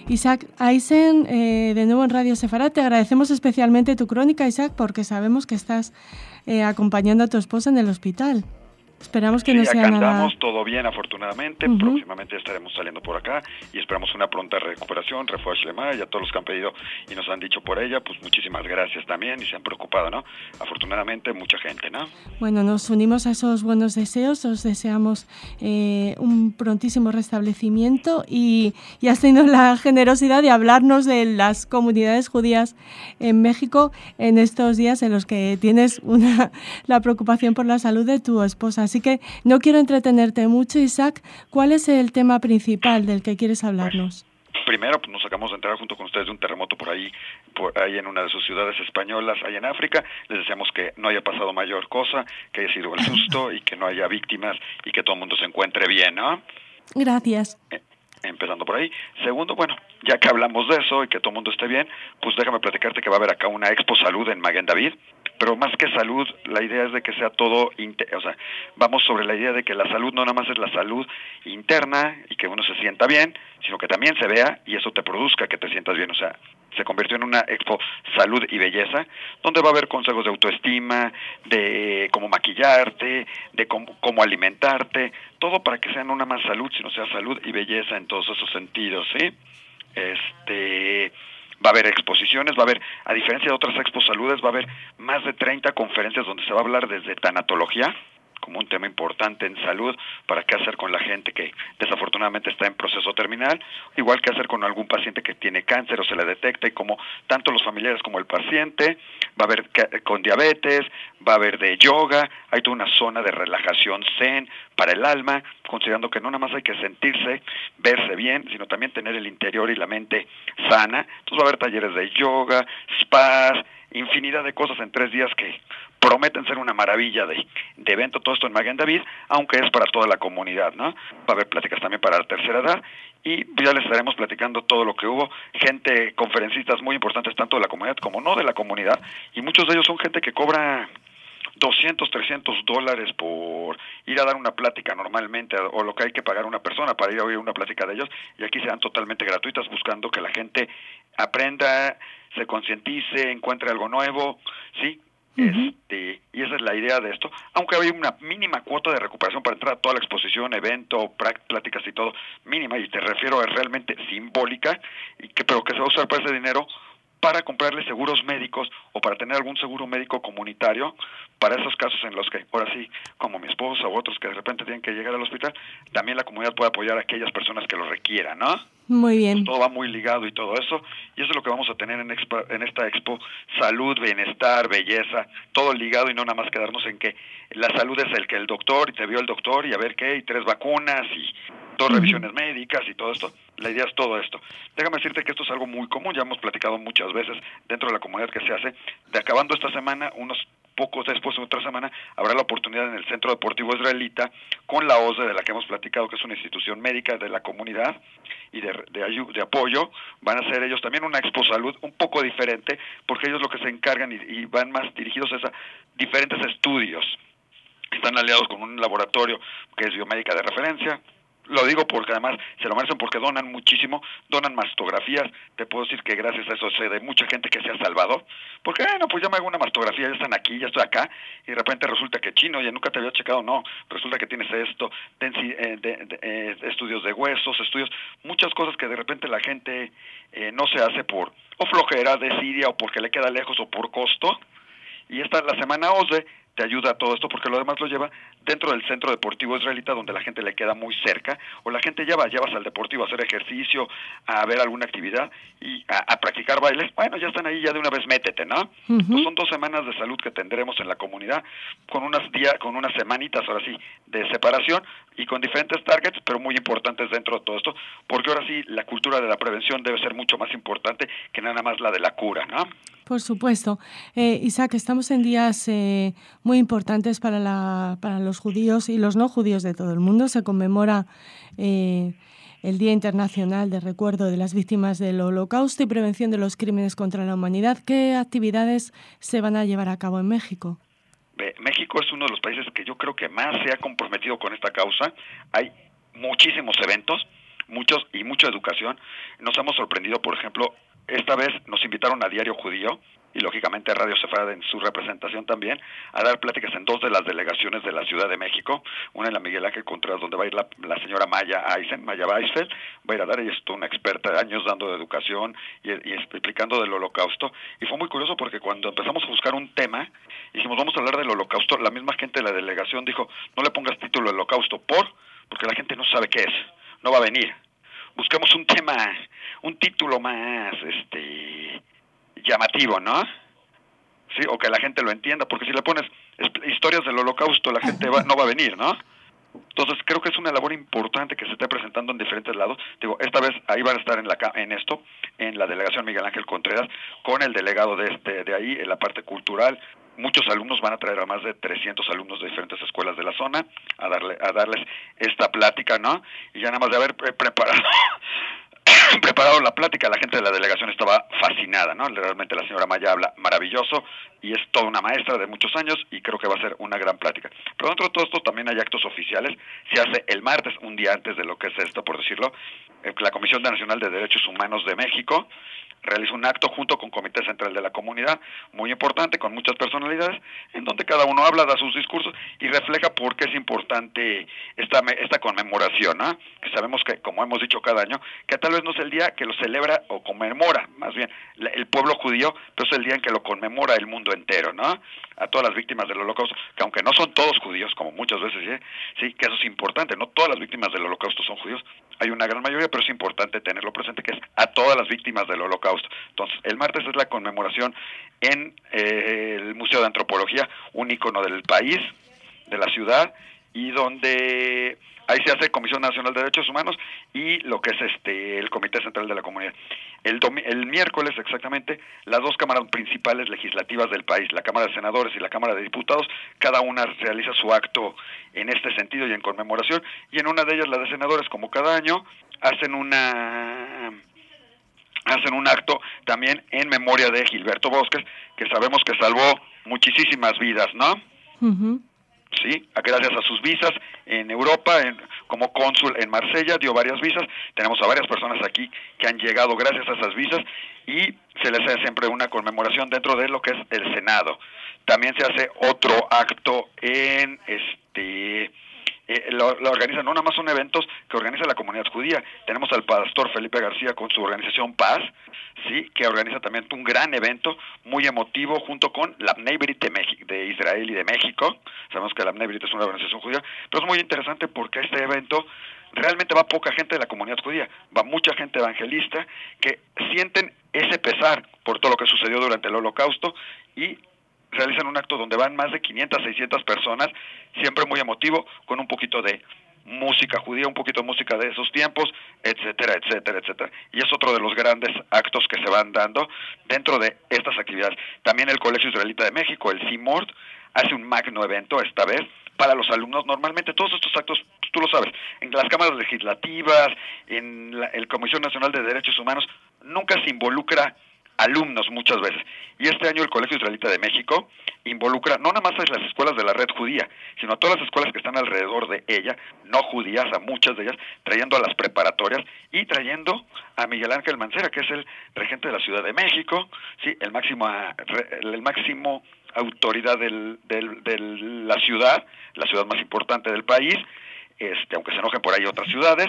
Isaac Aysen, de nuevo en Radio Sefarad, te agradecemos especialmente tu crónica, Isaac, porque sabemos que estás acompañando a tu esposa en el hospital. Esperamos que no sea nada... Sí, acá andamos, todo bien, afortunadamente. Próximamente estaremos saliendo por acá y esperamos una pronta recuperación, refuerzo Lema, y a todos los que han pedido y nos han dicho por ella, pues muchísimas gracias también y se han preocupado, ¿no? Afortunadamente, mucha gente, ¿no? Bueno, nos unimos a esos buenos deseos, os deseamos un prontísimo restablecimiento y has tenido la generosidad de hablarnos de las comunidades judías en México en estos días en los que tienes la preocupación por la salud de tu esposa. Así que no quiero entretenerte mucho, Isaac. ¿Cuál es el tema principal del que quieres hablarnos? Primero, pues nos acabamos de enterar junto con ustedes de un terremoto por ahí en una de sus ciudades españolas, ahí en África. Les deseamos que no haya pasado mayor cosa, que haya sido el susto y que no haya víctimas y que todo el mundo se encuentre bien, ¿no? Gracias. Empezando por ahí. Segundo, bueno, ya que hablamos de eso y que todo el mundo esté bien, pues déjame platicarte que va a haber acá una Expo Salud en Maguen David, pero más que salud, la idea es de que sea todo, vamos sobre la idea de que la salud no nada más es la salud interna y que uno se sienta bien, sino que también se vea y eso te produzca que te sientas bien, o sea, se convirtió en una Expo Salud y Belleza, donde va a haber consejos de autoestima, de cómo maquillarte, de cómo alimentarte, todo para que sea no nada más salud, sino sea salud y belleza en todos esos sentidos, ¿sí? Va a haber exposiciones, va a haber, a diferencia de otras Expo Saludes, va a haber más de 30 conferencias donde se va a hablar desde tanatología, como un tema importante en salud, para qué hacer con la gente que desafortunadamente está en proceso terminal, igual que hacer con algún paciente que tiene cáncer o se le detecta, y como tanto los familiares como el paciente, va a haber con diabetes, va a haber de yoga, hay toda una zona de relajación zen para el alma, considerando que no nada más hay que sentirse, verse bien, sino también tener el interior y la mente sana. Entonces va a haber talleres de yoga, spas, infinidad de cosas en 3 días que prometen ser una maravilla de evento, todo esto en Maguen David, aunque es para toda la comunidad, ¿no? Va a haber pláticas también para la tercera edad y ya les estaremos platicando todo lo que hubo, gente, conferencistas muy importantes tanto de la comunidad como no de la comunidad, y muchos de ellos son gente que cobra $200, $300 por ir a dar una plática normalmente, o lo que hay que pagar una persona para ir a oír una plática de ellos, y aquí serán totalmente gratuitas, buscando que la gente aprenda, se concientice, encuentre algo nuevo, ¿sí? Y esa es la idea de esto, aunque hay una mínima cuota de recuperación para entrar a toda la exposición, evento, pláticas y todo, mínima, y te refiero a realmente simbólica, pero que se va a usar para ese dinero para comprarle seguros médicos o para tener algún seguro médico comunitario para esos casos en los que, ahora sí, como mi esposa u otros que de repente tienen que llegar al hospital, también la comunidad puede apoyar a aquellas personas que lo requieran, ¿no? Muy bien. Todo va muy ligado y todo eso, y eso es lo que vamos a tener en esta expo, salud, bienestar, belleza, todo ligado y no nada más quedarnos en que la salud es el que el doctor, y te vio el doctor, y a ver qué, y 3 vacunas, y 2 revisiones médicas, y todo esto. La idea es todo esto. Déjame decirte que esto es algo muy común, ya hemos platicado muchas veces dentro de la comunidad que se hace. De acabando esta semana, unos pocos después, en otra semana, habrá la oportunidad en el Centro Deportivo Israelita, con la OSDE, de la que hemos platicado, que es una institución médica de la comunidad y de apoyo. Van a hacer ellos también una Expo Salud un poco diferente, porque ellos lo que se encargan y van más dirigidos a diferentes estudios. Están aliados con un laboratorio que es biomédica de referencia. Lo digo porque además se lo merecen, porque donan muchísimo, donan mastografías. Te puedo decir que gracias a eso sé de mucha gente que se ha salvado, porque bueno, pues ya me hago una mastografía, ya están aquí, ya estoy acá, y de repente resulta que chino, ya nunca te había checado, no, resulta que tienes esto, estudios de huesos, muchas cosas que de repente la gente no se hace por o flojera, desidia, o porque le queda lejos, o por costo. Y la semana OSDE te ayuda a todo esto, porque lo demás lo lleva dentro del Centro Deportivo Israelita, donde la gente le queda muy cerca, o la gente llevas al deportivo a hacer ejercicio, a ver alguna actividad y a practicar bailes. Bueno, ya están ahí, ya de una vez métete, ¿no? Pues son 2 semanas de salud que tendremos en la comunidad, con unas semanitas, ahora sí, de separación y con diferentes targets, pero muy importantes dentro de todo esto, porque ahora sí la cultura de la prevención debe ser mucho más importante que nada más la de la cura, ¿no? Por supuesto. Isaac, estamos en días muy importantes para los judíos y los no judíos de todo el mundo. Se conmemora el Día Internacional de Recuerdo de las Víctimas del Holocausto y Prevención de los Crímenes contra la Humanidad. ¿Qué actividades se van a llevar a cabo en México? México es uno de los países que yo creo que más se ha comprometido con esta causa. Hay muchísimos eventos. mucha educación. Nos hemos sorprendido, por ejemplo, esta vez nos invitaron a Diario Judío, y lógicamente Radio Sefardá en su representación también, a dar pláticas en 2 de las delegaciones de la Ciudad de México, una en la Miguel Ángel Contreras, donde va a ir la señora Maya Weisfeld, va a ir a dar, ella es una experta de años dando de educación y explicando del Holocausto, y fue muy curioso porque cuando empezamos a buscar un tema, dijimos vamos a hablar del Holocausto, la misma gente de la delegación dijo, no le pongas título Holocausto, porque la gente no sabe qué es, no va a venir. Buscamos un tema, un título más, llamativo, ¿no? Sí, o que la gente lo entienda, porque si le pones historias del Holocausto, la gente no va a venir, ¿no? Entonces creo que es una labor importante que se esté presentando en diferentes lados. Digo, esta vez ahí van a estar en la delegación Miguel Ángel Contreras, con el delegado de ahí, en la parte cultural. Muchos alumnos van a traer a más de 300 alumnos de diferentes escuelas de la zona a darles esta plática, ¿no? Y ya nada más de haber preparado la plática, la gente de la delegación estaba fascinada, ¿no? Realmente la señora Maya habla maravilloso y es toda una maestra de muchos años y creo que va a ser una gran plática. Pero dentro de todo esto también hay actos oficiales. Se hace el martes, un día antes de lo que es esto, por decirlo, la Comisión Nacional de Derechos Humanos de México realiza un acto junto con Comité Central de la Comunidad, muy importante, con muchas personalidades, en donde cada uno habla, da sus discursos y refleja por qué es importante esta conmemoración, ¿no? Que sabemos que, como hemos dicho cada año, que tal vez no es el día que lo celebra o conmemora, más bien, el pueblo judío, pero es el día en que lo conmemora el mundo entero, ¿no? A todas las víctimas del Holocausto, que aunque no son todos judíos, como muchas veces, sí, que eso es importante, no todas las víctimas del Holocausto son judíos, hay una gran mayoría, pero es importante tenerlo presente, que es a todas las víctimas del Holocausto. Entonces, el martes es la conmemoración en el Museo de Antropología, un ícono del país, de la ciudad, y donde ahí se hace Comisión Nacional de Derechos Humanos y lo que es el Comité Central de la Comunidad. El miércoles exactamente, las 2 cámaras principales legislativas del país, la Cámara de Senadores y la Cámara de Diputados, cada una realiza su acto en este sentido y en conmemoración, y en una de ellas, la de senadores, como cada año, hacen un acto también en memoria de Gilberto Bosques, que sabemos que salvó muchísimas vidas, ¿no? Uh-huh. Sí, gracias a sus visas en Europa, como cónsul en Marsella, dio varias visas. Tenemos a varias personas aquí que han llegado gracias a esas visas y se les hace siempre una conmemoración dentro de lo que es el Senado. También se hace otro acto en lo organizan, no nada más son eventos que organiza la comunidad judía. Tenemos al pastor Felipe García con su organización Paz, sí, que organiza también un gran evento muy emotivo junto con la Bnei Brit de Israel y de México. Sabemos que la Bnei Brit es una organización judía, pero es muy interesante porque este evento realmente va poca gente de la comunidad judía, va mucha gente evangelista que sienten ese pesar por todo lo que sucedió durante el Holocausto y realizan un acto donde van más de 500, 600 personas, siempre muy emotivo, con un poquito de música judía, un poquito de música de esos tiempos, etcétera, etcétera, etcétera. Y es otro de los grandes actos que se van dando dentro de estas actividades. También el Colegio Israelita de México, el CIMORD, hace un magno evento esta vez para los alumnos. Normalmente todos estos actos, tú lo sabes, en las cámaras legislativas, en la Comisión Nacional de Derechos Humanos, nunca se involucra alumnos muchas veces. Y este año el Colegio Israelita de México involucra no nada más a las escuelas de la red judía, sino a todas las escuelas que están alrededor de ella, no judías, a muchas de ellas, trayendo a las preparatorias y trayendo a Miguel Ángel Mancera, que es el regente de la Ciudad de México, sí, el máximo autoridad de la ciudad más importante del país, aunque se enojen por ahí otras ciudades,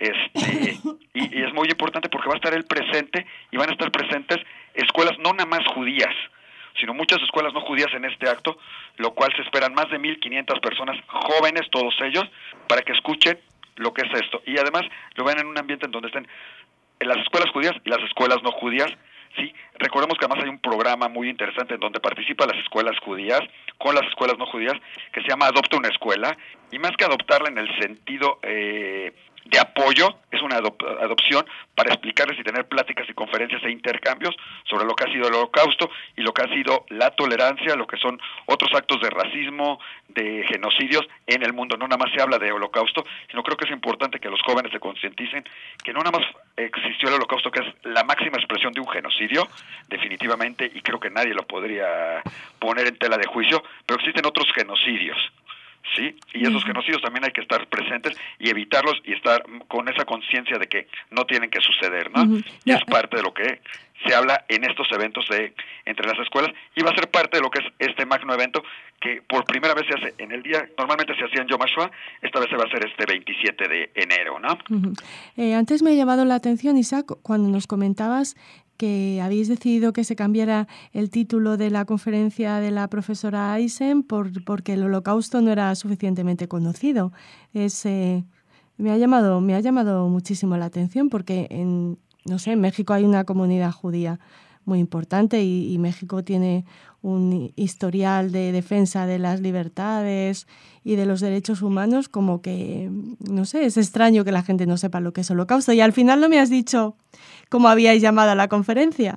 y es muy importante porque va a estar él presente y van a estar presentes escuelas no nada más judías, sino muchas escuelas no judías en este acto, lo cual se esperan más de 1,500 personas, jóvenes todos ellos, para que escuchen lo que es esto. Y además lo ven en un ambiente en donde estén las escuelas judías y las escuelas no judías. Sí, recordemos que además hay un programa muy interesante en donde participan las escuelas judías con las escuelas no judías, que se llama Adopta una Escuela, y más que adoptarla en el sentido de apoyo, es una adopción para explicarles y tener pláticas y conferencias e intercambios sobre lo que ha sido el Holocausto y lo que ha sido la tolerancia, lo que son otros actos de racismo, de genocidios en el mundo. No nada más se habla de Holocausto, sino creo que es importante que los jóvenes se concienticen que no nada más existió el Holocausto, que es la máxima expresión de un genocidio, definitivamente, y creo que nadie lo podría poner en tela de juicio, pero existen otros genocidios, ¿sí? Y esos genocidios también hay que estar presentes y evitarlos y estar con esa conciencia de que no tienen que suceder, ¿no? Y es parte de lo que se habla en estos eventos entre las escuelas y va a ser parte de lo que es este magno evento que por primera vez se hace en el día, normalmente se hacía en Yom HaShoah, esta vez se va a hacer este 27 de enero, ¿no? Antes me ha llamado la atención, Isaac, cuando nos comentabas que habéis decidido que se cambiara el título de la conferencia de la profesora Eisen porque el Holocausto no era suficientemente conocido. Me ha llamado muchísimo la atención porque en México hay una comunidad judía muy importante y México tiene un historial de defensa de las libertades y de los derechos humanos, como que, es extraño que la gente no sepa lo que es Holocausto. Y al final no me has dicho cómo habíais llamado a la conferencia.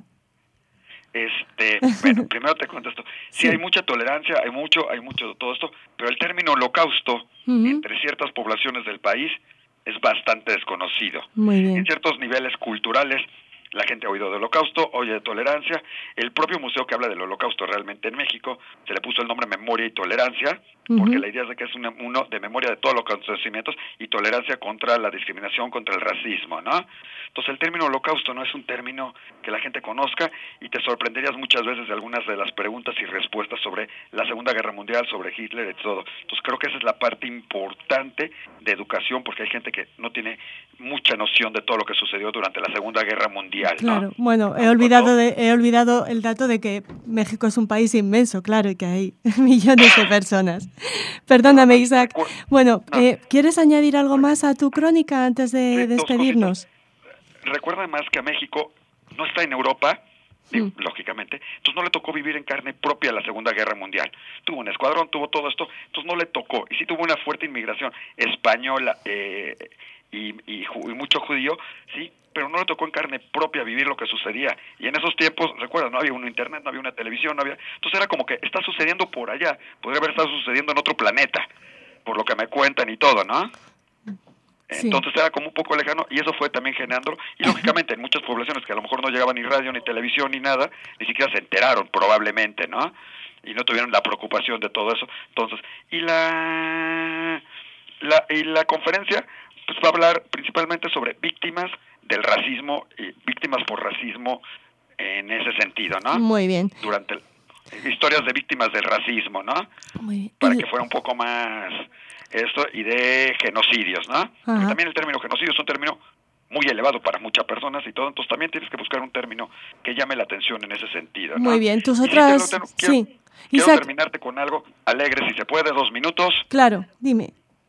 Bueno, primero te contesto. Sí, hay mucha tolerancia, hay mucho de todo esto, pero el término Holocausto entre ciertas poblaciones del país es bastante desconocido. Muy bien. En ciertos niveles culturales, la gente ha oído del Holocausto, oye de tolerancia. El propio museo que habla del Holocausto realmente en México se le puso el nombre Memoria y Tolerancia, porque la idea es de que es uno de memoria de todos los acontecimientos y tolerancia contra la discriminación, contra el racismo, ¿no? Entonces el término Holocausto no es un término que la gente conozca y te sorprenderías muchas veces de algunas de las preguntas y respuestas sobre la Segunda Guerra Mundial, sobre Hitler y todo. Entonces creo que esa es la parte importante de educación, porque hay gente que no tiene mucha noción de todo lo que sucedió durante la Segunda Guerra Mundial, ¿no? Claro, bueno, he olvidado el dato de que México es un país inmenso, claro, y que hay millones de personas. Perdóname, Isaac. Bueno, ¿quieres añadir algo más a tu crónica antes de despedirnos? Recuerda además que a México no está en Europa, lógicamente, entonces no le tocó vivir en carne propia la Segunda Guerra Mundial. Tuvo un escuadrón, tuvo todo esto, entonces no le tocó. Y sí tuvo una fuerte inmigración española y mucho judío, sí, pero no le tocó en carne propia vivir lo que sucedía. Y en esos tiempos, recuerda, no había un internet, no había una televisión, entonces era como que está sucediendo por allá, podría haber estado sucediendo en otro planeta, por lo que me cuentan y todo, ¿no? Sí. Entonces era como un poco lejano y eso fue también generando, y lógicamente en muchas poblaciones que a lo mejor no llegaban ni radio, ni televisión, ni nada, ni siquiera se enteraron probablemente, ¿no? Y no tuvieron la preocupación de todo eso. Entonces, y la conferencia pues va a hablar principalmente sobre víctimas del racismo y víctimas por racismo en ese sentido, ¿no? Muy bien. Durante historias de víctimas del racismo, ¿no? Muy bien. Para que fuera un poco más esto, y de genocidios, ¿no? Porque también el término genocidio es un término muy elevado para muchas personas y todo, entonces también tienes que buscar un término que llame la atención en ese sentido, ¿no? Muy bien, tus otras... Quiero terminarte con algo alegre, si se puede, 2 minutos. Claro, dime.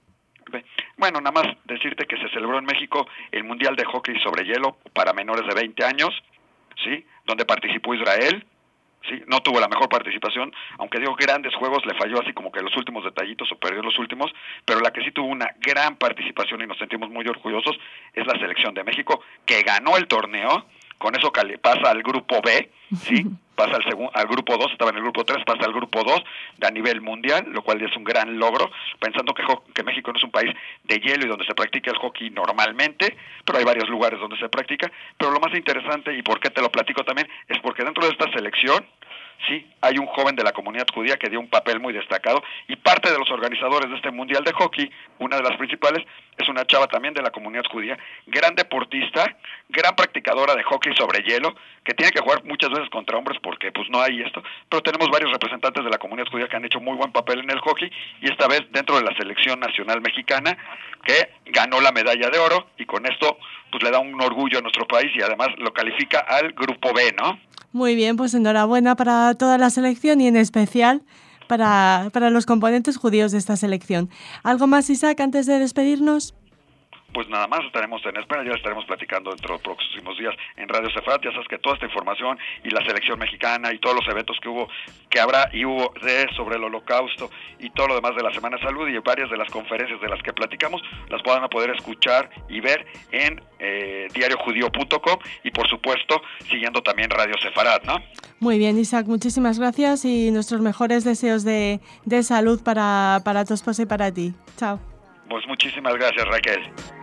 Bueno, nada más decirte que se celebró en México el Mundial de Hockey sobre Hielo para menores de 20 años, ¿sí? Donde participó Israel, ¿sí? No tuvo la mejor participación, aunque dio grandes juegos, le falló así como que los últimos detallitos o perdió los últimos, pero la que sí tuvo una gran participación y nos sentimos muy orgullosos es la selección de México, que ganó el torneo. Con eso pasa al grupo B, ¿sí? Pasa al grupo 2, estaba en el grupo 3, pasa al grupo 2 a nivel mundial, lo cual es un gran logro, pensando que México no es un país de hielo y donde se practica el hockey normalmente, pero hay varios lugares donde se practica. Pero lo más interesante, y por qué te lo platico también, es porque dentro de esta selección, sí, hay un joven de la comunidad judía que dio un papel muy destacado, y parte de los organizadores de este mundial de hockey, una de las principales, es una chava también de la comunidad judía, gran deportista, gran practicadora de hockey sobre hielo, que tiene que jugar muchas veces contra hombres porque pues no hay esto, pero tenemos varios representantes de la comunidad judía que han hecho muy buen papel en el hockey, y esta vez dentro de la selección nacional mexicana, que ganó la medalla de oro, y con esto pues le da un orgullo a nuestro país y además lo califica al grupo B, ¿no? Muy bien, pues enhorabuena para toda la selección y en especial para los componentes judíos de esta selección. ¿Algo más, Isaac, antes de despedirnos? Pues nada más, estaremos en espera, ya estaremos platicando dentro de los próximos días en Radio Sefarat. Ya sabes que toda esta información y la selección mexicana y todos los eventos que habrá sobre el Holocausto y todo lo demás de la Semana de Salud y varias de las conferencias de las que platicamos, las van a poder escuchar y ver en diariojudío.com y por supuesto siguiendo también Radio Sefarat, ¿no? Muy bien, Isaac, muchísimas gracias y nuestros mejores deseos de salud para tu esposa y para ti. Chao. Pues muchísimas gracias, Raquel.